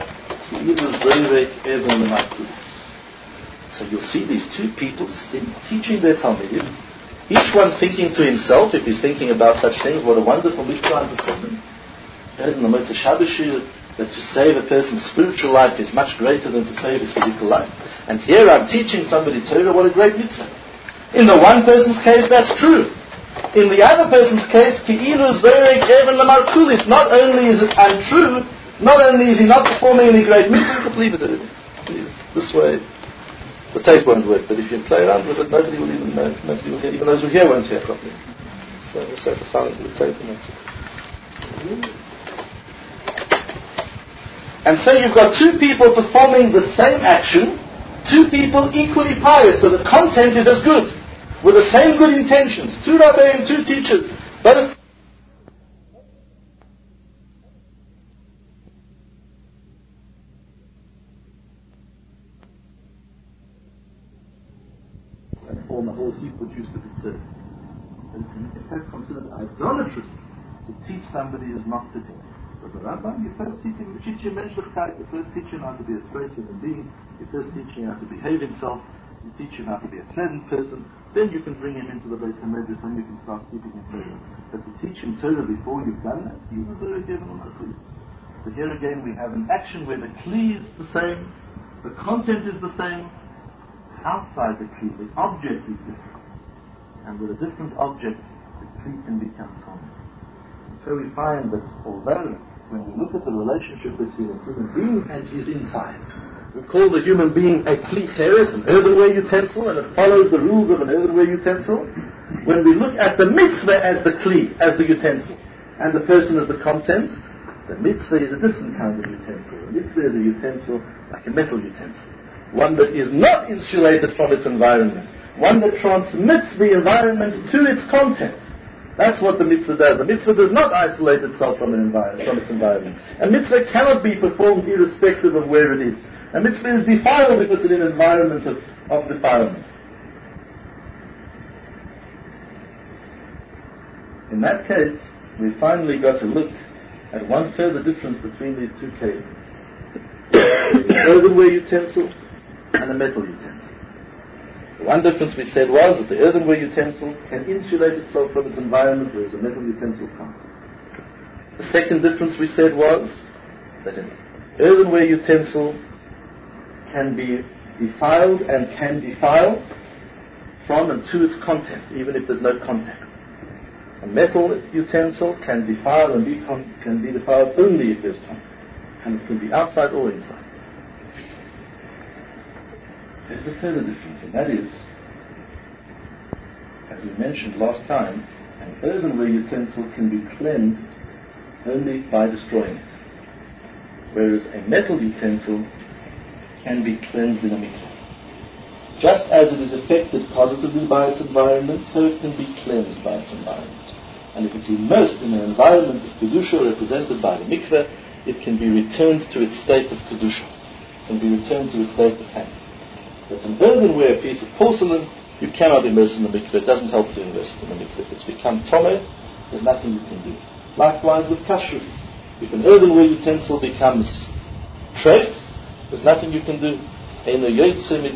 Speaker 2: so you'll see these two people teaching their Talmudim, each one thinking to himself, if he's thinking about such things, what a wonderful mitzvah I'm performing. Heard in the Motzei Shabbos that to save a person's spiritual life is much greater than to save his physical life. And here I'm teaching somebody Torah, what a great mitzvah. In the one person's case, that's true. In the other person's case, ki'ilu zerek even lamarkulis. Not only is it untrue, not only is he not performing any great mitzvah, but leave it already. This way, the tape won't work. But if you play around with it, nobody will even know. Nobody will hear. Even those who hear won't hear properly. So we'll set the file into the tape and that's it. And so you've got two people performing the same action, two people equally pious, so the content is as good, with the same good intentions. Two rabbeim, two teachers, both. And form the whole heap which used to be served. And it's in fact considered idolatrous to teach somebody who's not fitting. But the Rambam, you first teach him menschlichkeit, you first teach him how to be a straight human being, you first teach him how to behave himself, you teach him how to be a pleasant person, then you can bring him into the Beis HaMedrash, then you can start teaching him Torah. But to teach him Torah before you've done that, you deserve given on please. So here again we have an action where the kli is the same, the content is the same, outside the kli, the object is different. And with a different object, the kli can become common. So we find that although when we look at the relationship between a human being and his inside, we call the human being a kli cheres, an earthenware utensil, and it follows the rules of an earthenware utensil. When we look at the mitzvah as the kli, as the utensil, and the person as the content, the mitzvah is a different kind of utensil. The mitzvah is a utensil like a metal utensil, one that is not insulated from its environment, one that transmits the environment to its content. That's what the mitzvah does. The mitzvah does not isolate itself from its environment. A mitzvah cannot be performed irrespective of where it is. A mitzvah is defiled if it's in an environment of defilement. In that case, we finally got to look at one further difference between these two cases. An earthenware utensil and a metal utensil. The one difference we said was that the earthenware utensil can insulate itself from its environment, whereas a metal utensil can't. The second difference we said was that an earthenware utensil can be defiled and can defile from and to its content, even if there's no contact. A metal utensil can defile and can be defiled only if there's contact, and it can be outside or inside. There's a further difference, and that is, as we mentioned last time, an earthenware utensil can be cleansed only by destroying it, whereas a metal utensil can be cleansed in a mikveh. Just as it is affected positively by its environment, so it can be cleansed by its environment. And if it's immersed in an environment of kedusha represented by the mikveh, it can be returned to its state of kedusha, can be returned to its state of sanctity. But an earthenware piece of porcelain, you cannot immerse in the mikveh. It doesn't help to immerse in the mikveh. If it's become tomeh, there's nothing you can do. Likewise with kashrus. If an earthenware utensil becomes treif, there's nothing you can do. The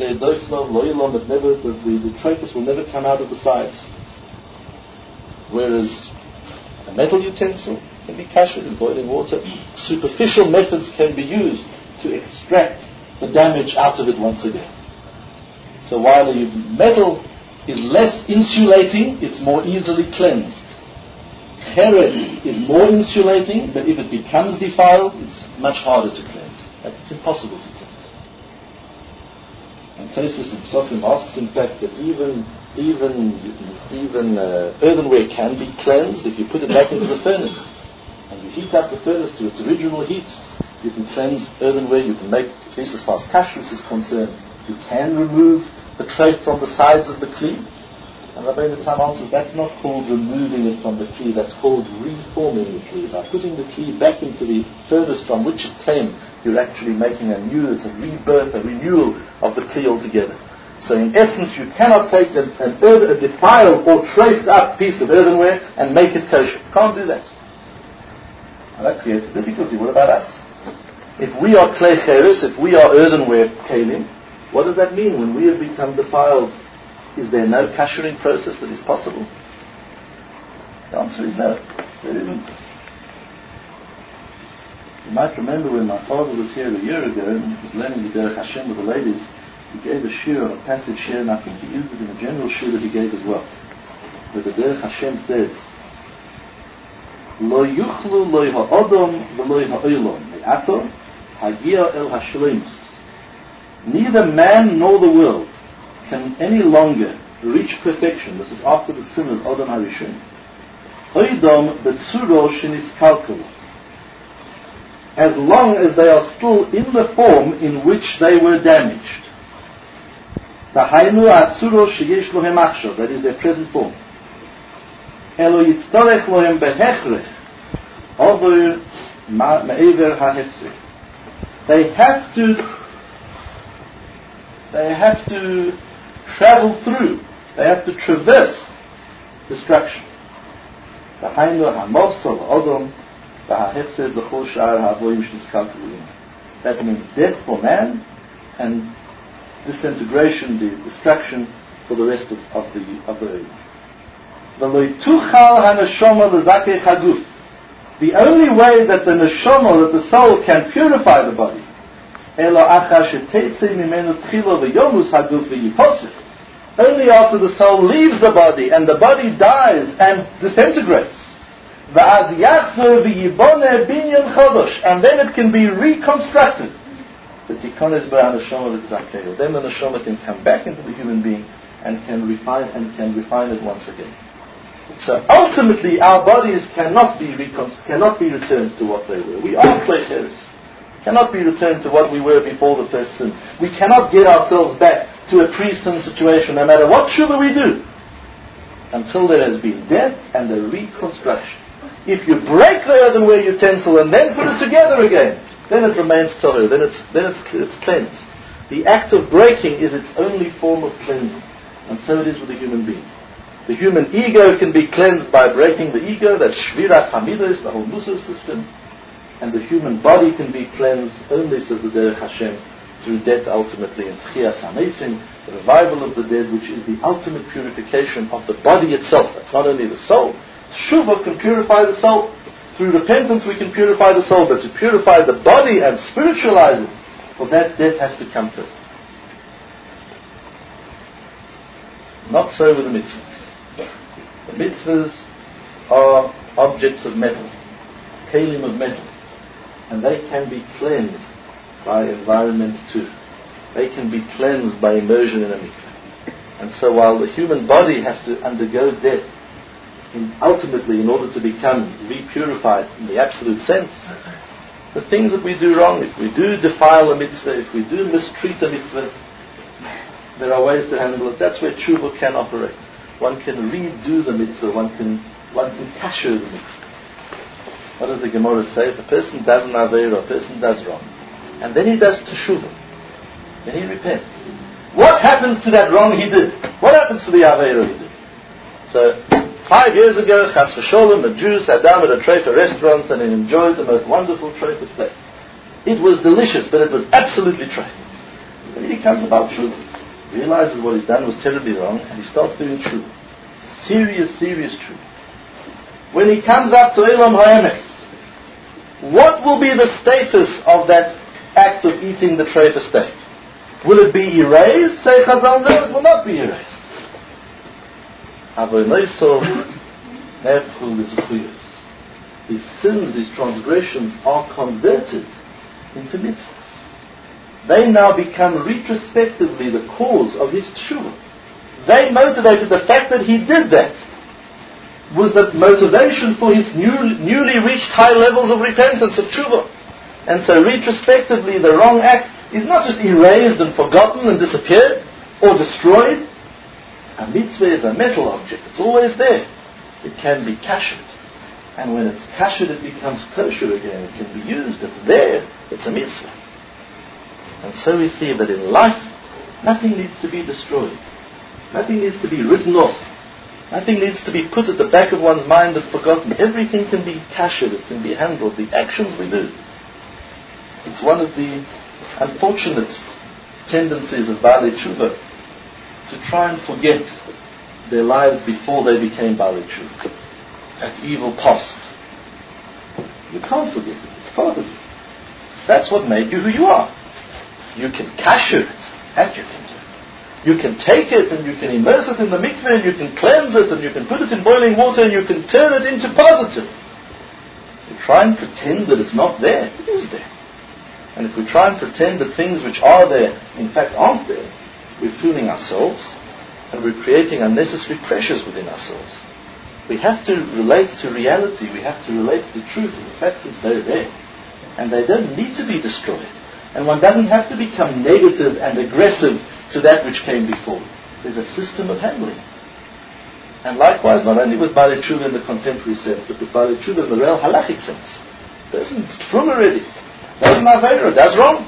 Speaker 2: treifus will never come out of the sides. Whereas a metal utensil can be kashered in boiling water. Superficial methods can be used to extract the damage out of it once again. So while the metal is less insulating, it's more easily cleansed. Cheres is more insulating, but if it becomes defiled, it's much harder to cleanse. Like it's impossible to cleanse. And Tosfos in Pesachim asks, in fact, that even earthenware can be cleansed if you put it back into the furnace. And you heat up the furnace to its original heat. You can cleanse earthenware, you can make, at least as far as kashrus is concerned, you can remove the treif from the sides of the kli. And Rabbeinu Tam answers, that's not called removing it from the kli, that's called reforming the kli. By putting the kli back into the furnace from which it came, you're actually making it's a rebirth, a renewal of the kli altogether. So in essence, you cannot take a defiled or traced up piece of earthenware and make it kosher. You can't do that. And that creates a difficulty. What about us? If we are klei cheres, if we are earthenware kelim, what does that mean when we have become defiled? Is there no kashering process that is possible? The answer is no, there isn't. You might remember when my father was here a year ago and was learning the Derech Hashem with the ladies, he gave a shiur, a passage here, and I think he used it in a general shiur that he gave as well, where the Derech Hashem says, Lo yuchlu lo ha'odom v'lo ha'olam me'ato hagia el hashleimus. Neither man nor the world can any longer reach perfection. This is after the sin of Adam HaRishon. Oidom b'tzuro shenis kalkul. As long as they are still in the form in which they were damaged. Tahainu atzuro sheyesh lohem achshav, that is their present form. Elo yitztarech lohem behechrech over ma'ever ha'hefsek. They have to travel through, they have to traverse destruction. Tahainu ha'mosel odom that means death for man and disintegration, the destruction for the rest of the earth. The only way that the neshama, that the soul can purify the body, only after the soul leaves the body and the body dies and disintegrates. And then it can be reconstructed. Then the neshama can come back into the human being and can refine it once again. So ultimately, our bodies cannot be returned to what they were. We are klei cheres. Cannot be returned to what we were before the first sin. We cannot get ourselves back to a pre-sin situation, no matter what shuvah we do, until there has been death and a reconstruction. If you break the earthenware utensil and then put it together again, then it remains tahor. Then it's cleansed. The act of breaking is its only form of cleansing, and so it is with the human being. The human ego can be cleansed by breaking the ego. That's shviras hamidos, the whole Musar system. And the human body can be cleansed only, says the Derech Hashem, through death ultimately, and tchias hamesim, the revival of the dead, which is the ultimate purification of the body itself. That's not only the soul. Shuvah can purify the soul. Through repentance we can purify the soul, but to purify the body and spiritualize it, for that death has to come first. Not so with the mitzvahs. The mitzvahs are objects of metal, kelim of metal, and they can be cleansed by environment too. They can be cleansed by immersion in a mikveh. And so while the human body has to undergo death, ultimately in order to become re-purified in the absolute sense, the things that we do wrong, if we do defile a mitzvah, if we do mistreat a mitzvah, there are ways to handle it. That's where tshuva can operate. One can redo the mitzvah, one can kasher the mitzvah. What does the Gemara say? If a person does an aveira, a person does wrong, and then he does teshuvah, then he repents. What happens to that wrong he did? What happens to the aveira he did? So, 5 years ago, chas v'sholem, a Jew sat down at a treifa restaurant and he enjoyed the most wonderful treifa steak. It was delicious, but it was absolutely treifa. Then he comes about tshuva, realizes what he's done was terribly wrong, and he starts doing tshuva. Serious tshuva. When he comes up to Elam Ha'emes, what will be the status of that act of eating the treifa steak? Will it be erased? Say Chazal, no, it will not be erased. His sins, his transgressions are converted into mitzvahs. They now become retrospectively the cause of his tshuva. They motivated the fact that he did that was the motivation for his newly reached high levels of repentance, of tshuva. And so retrospectively the wrong act is not just erased and forgotten and disappeared or destroyed. A mitzvah is a metal object. It's always there. It can be kashered. And when it's kashered, it becomes kosher again. It can be used. It's there. It's a mitzvah. And so we see that in life, Nothing needs to be destroyed. Nothing needs to be written off. Nothing needs to be put at the back of one's mind and forgotten. Everything can be kasher, it can be handled. The actions we do. It's one of the unfortunate tendencies of Baalei Tshuva to try and forget their lives before they became Baalei Tshuva. That evil past. You can't forget it. It's part of you. That's what made you who you are. You can kasher it. That you can do. You can take it and you can immerse it in the mikveh and you can cleanse it and you can put it in boiling water and you can turn it into positive. To try and pretend that it's not there, it is there. And if we try and pretend that things which are there, in fact aren't there, we're fooling ourselves and we're creating unnecessary pressures within ourselves. We have to relate to reality, we have to relate to the truth, and the fact is they're there. And they don't need to be destroyed. And one doesn't have to become negative and aggressive to that which came before. There's a system of handling. And likewise, not only with Baalei Tshuva in the contemporary sense, but with Baalei Tshuva in the real halachic sense. The person's from already. Does an Aveira, does wrong.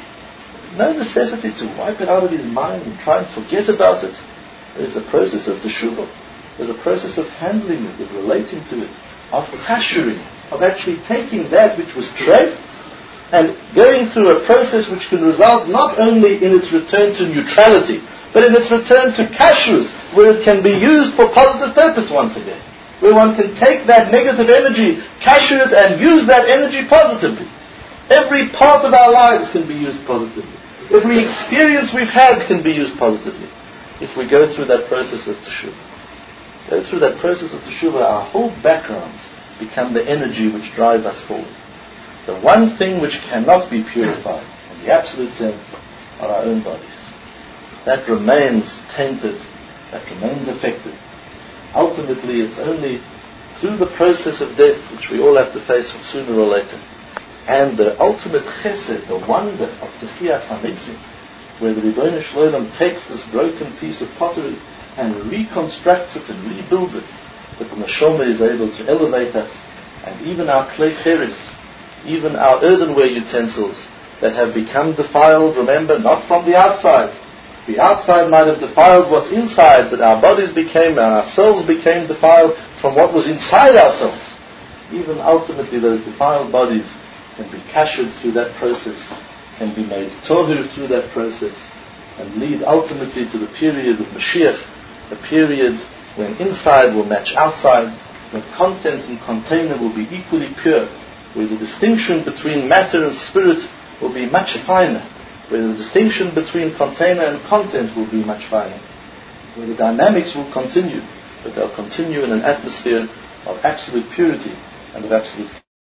Speaker 2: No necessity to wipe it out of his mind and try and forget about it. There's a process of teshuvah. There's a process of handling it, of relating to it, of kashuring it, of actually taking that which was treif and going through a process which can result not only in its return to neutrality, but in its return to kashrus, where it can be used for positive purpose once again. Where one can take that negative energy, kasher it, and use that energy positively. Every part of our lives can be used positively. Every experience we've had can be used positively. If we go through that process of teshuvah. Go through that process of teshuvah, our whole backgrounds become the energy which drive us forward. The one thing which cannot be purified, in the absolute sense, are our own bodies. That remains tainted, that remains affected. Ultimately, it's only through the process of death, which we all have to face sooner or later, and the ultimate chesed, the wonder of Techiyas HaMetzim, where the Ribbono Shel Olam takes this broken piece of pottery and reconstructs it and rebuilds it, that the neshama is able to elevate us, and even our klei cheres, even our earthenware utensils that have become defiled, remember, not from the outside. The outside might have defiled what's inside, but our bodies became, our souls became defiled from what was inside ourselves. Even ultimately those defiled bodies can be kashered through that process, can be made tohu through that process, and lead ultimately to the period of Mashiach, a period when inside will match outside, when content and container will be equally pure, where the distinction between matter and spirit will be much finer, where the distinction between container and content will be much finer, where the dynamics will continue, but they'll continue in an atmosphere of absolute purity and of absolute